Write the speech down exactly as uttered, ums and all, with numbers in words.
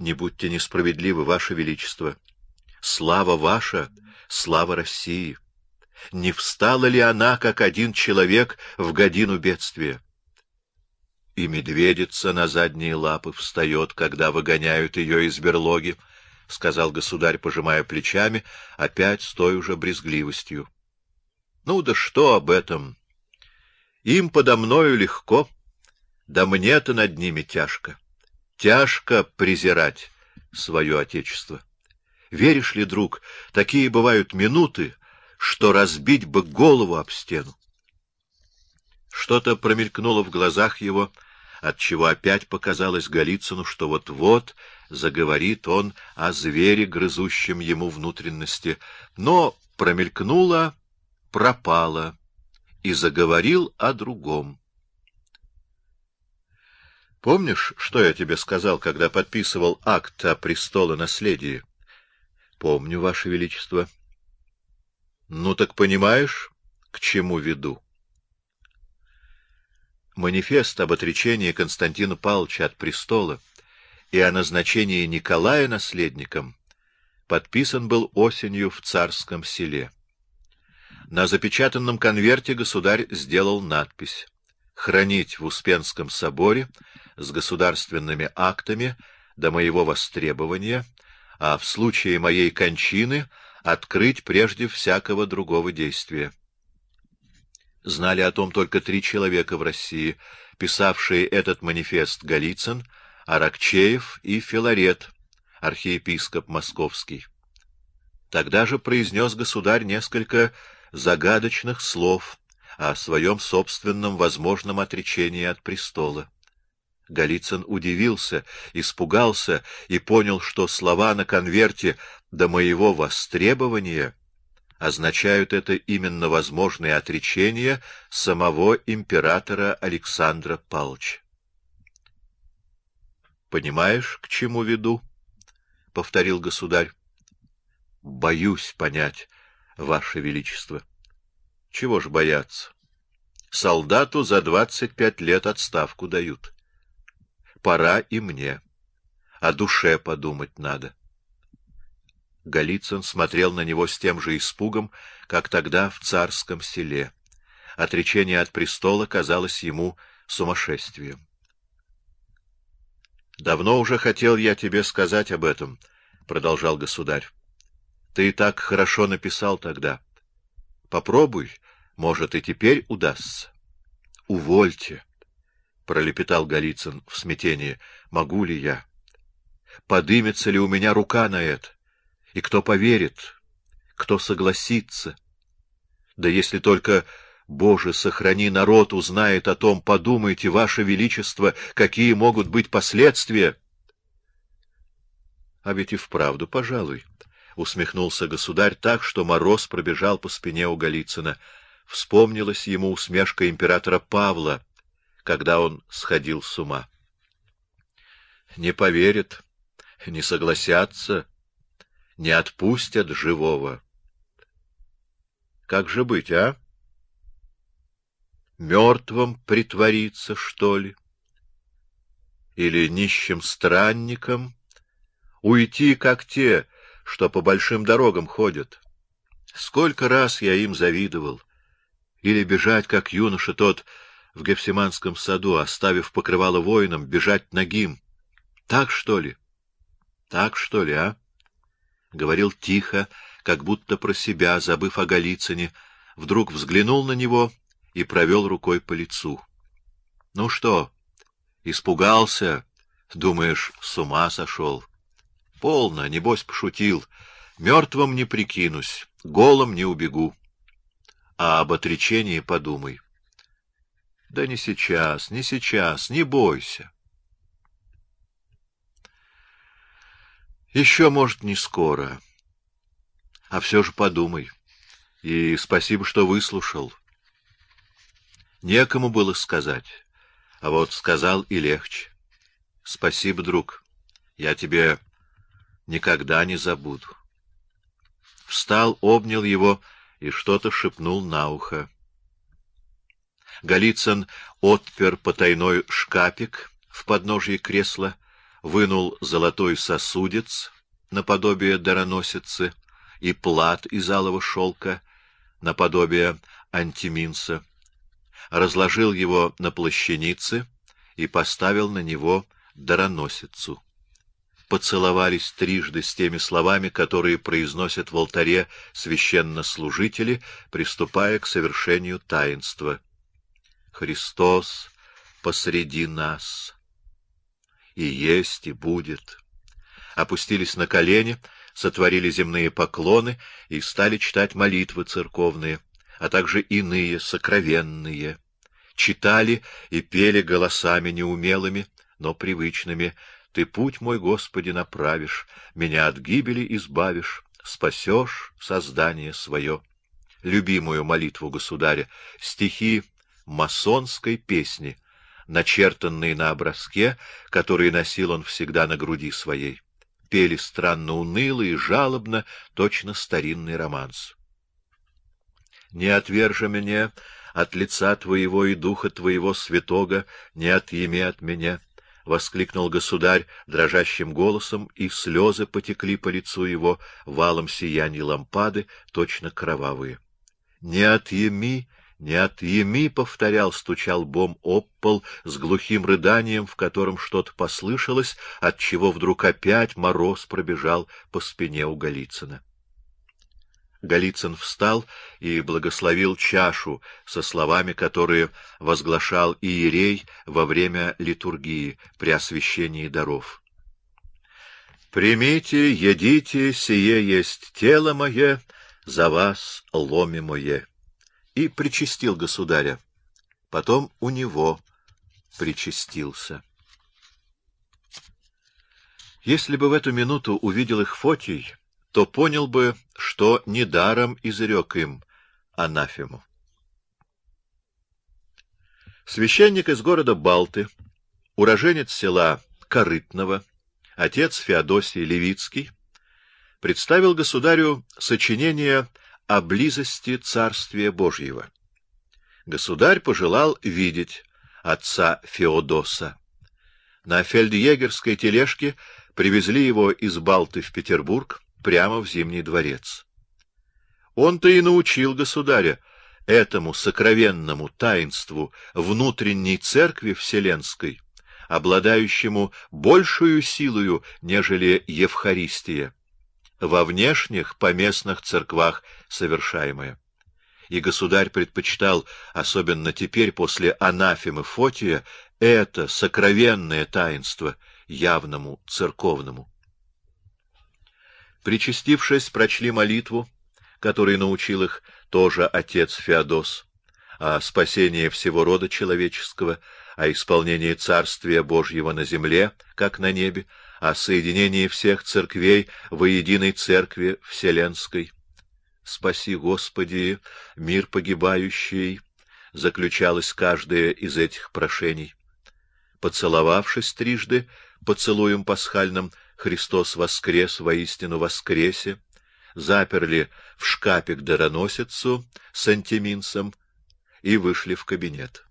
Не будьте несправедливы, Ваше Величество. Слава ваша, слава России! Не встала ли она, как один человек, в годину бедствия? И медведица на задние лапы встает, когда выгоняют ее из берлоги, — сказал государь, пожимая плечами, опять с той уже брезгливостью. — Ну да что об этом? Им подо мною легко, да мне-то над ними тяжко. Тяжко презирать свое отечество. Веришь ли, друг, такие бывают минуты, что разбить бы голову об стену. Что-то промелькнуло в глазах его, отчего опять показалось Голицыну, что вот-вот заговорит он о звере, грызущем ему внутренности, но промелькнуло, пропало, и заговорил о другом. Помнишь, что я тебе сказал, когда подписывал акт о престолонаследии? Помню, Ваше Величество. Ну так понимаешь, к чему веду? Манифест об отречении Константина Павловича от престола и о назначении Николая наследником подписан был осенью в Царском Селе. На запечатанном конверте государь сделал надпись: «Хранить в Успенском соборе с государственными актами до моего востребования, а в случае моей кончины открыть прежде всякого другого действия». Знали о том только три человека в России, писавшие этот манифест: Голицын, Аракчеев и Филарет, архиепископ московский. Тогда же произнес государь несколько загадочных слов о своем собственном возможном отречении от престола. Голицын удивился, испугался и понял, что слова на конверте «до моего востребования» означают это именно возможное отречение самого императора Александра Павловича. «Понимаешь, к чему веду?» — повторил государь. «Боюсь понять, Ваше Величество». «Чего ж бояться? Солдату за двадцать пять лет отставку дают. Пора и мне. О душе подумать надо». Голицын смотрел на него с тем же испугом, как тогда в Царском Селе. Отречение от престола казалось ему сумасшествием. «Давно уже хотел я тебе сказать об этом», — продолжал государь. «Ты так хорошо написал тогда. Попробуй, может, и теперь удастся». «Увольте», — пролепетал Голицын в смятении. «Могу ли я? Подымется ли у меня рука на это? И кто поверит, кто согласится? Да если только, Боже, сохрани, народ узнает о том, подумайте, Ваше Величество, какие могут быть последствия». «А ведь и вправду, пожалуй», — усмехнулся государь так, что мороз пробежал по спине у Голицына. Вспомнилась ему усмешка императора Павла, когда он сходил с ума. «Не поверят, не согласятся, не отпустят живого. Как же быть, а? Мертвым притвориться, что ли? Или нищим странником? Уйти, как те, что по большим дорогам ходят? Сколько раз я им завидовал. Или бежать, как юноша тот в Гефсиманском саду, оставив покрывало воинам, бежать нагим. Так, что ли? Так, что ли, а?» Говорил тихо, как будто про себя, забыв о Голицыне, вдруг взглянул на него и провел рукой по лицу. «Ну что, испугался? Думаешь, с ума сошел? Полно, небось, пошутил. Мертвым не прикинусь, голым не убегу. А об отречении подумай». «Да не сейчас, не сейчас, не бойся». Еще, может, не скоро. А все же подумай. И спасибо, что выслушал. Некому было сказать, а вот сказал и легче. Спасибо, друг. Я тебе никогда не забуду. Встал, обнял его и что-то шепнул на ухо. Голицын отпер потайной шкапик в подножье кресла, вынул золотой сосудец наподобие дароносицы и плат из алого шелка наподобие антиминса, разложил его на плащанице и поставил на него дароносицу. Поцеловались трижды с теми словами, которые произносят в алтаре священнослужители, приступая к совершению таинства. «Христос посреди нас, и есть, и будет». Опустились на колени, сотворили земные поклоны и стали читать молитвы церковные, а также иные, сокровенные. Читали и пели голосами неумелыми, но привычными: «Ты путь мой, Господи, направишь, меня от гибели избавишь, спасешь создание свое». Любимую молитву государя, стихи масонской песни, начертанные на образке, который носил он всегда на груди своей. Пели странно уныло и жалобно, точно старинный романс. «Не отвержи меня от лица Твоего и Духа Твоего Святого, не отъеми от меня», — воскликнул государь дрожащим голосом, и слезы потекли по лицу его валом сияния лампады, точно кровавые. «Не отъеми, не отъеми», — повторял, стучал лбом об пол с глухим рыданием, в котором что-то послышалось, отчего вдруг опять мороз пробежал по спине у Голицына. Голицын встал и благословил чашу со словами, которые возглашал иерей во время литургии при освящении даров. «Примите, едите, сие есть тело мое, за вас ломимое». И причастил государя. Потом у него причастился. Если бы в эту минуту увидел их Фотий, то понял бы, что недаром изрек им анафему. Священник из города Балты, уроженец села Корытного, отец Феодосий Левицкий, представил государю сочинение о близости Царствия Божьего. Государь пожелал видеть отца Феодоса. На фельдъегерской тележке привезли его из Балты в Петербург, прямо в Зимний дворец. Он-то и научил государя этому сокровенному таинству внутренней церкви вселенской, обладающему большую силою, нежели Евхаристия, во внешних поместных церквах совершаемое. И государь предпочитал, особенно теперь после анафемы Фотия, это сокровенное таинство явному церковному. Причастившись, прочли молитву, которой научил их тоже отец Феодос, о спасении всего рода человеческого, о исполнении Царствия Божьего на земле, как на небе, о соединении всех церквей во единой церкви вселенской. «Спаси, Господи, мир погибающий», заключалось каждое из этих прошений. Поцеловавшись трижды поцелуем пасхальным «Христос воскрес, воистину воскресе», заперли в шкапик дароносицу с антиминсом и вышли в кабинет.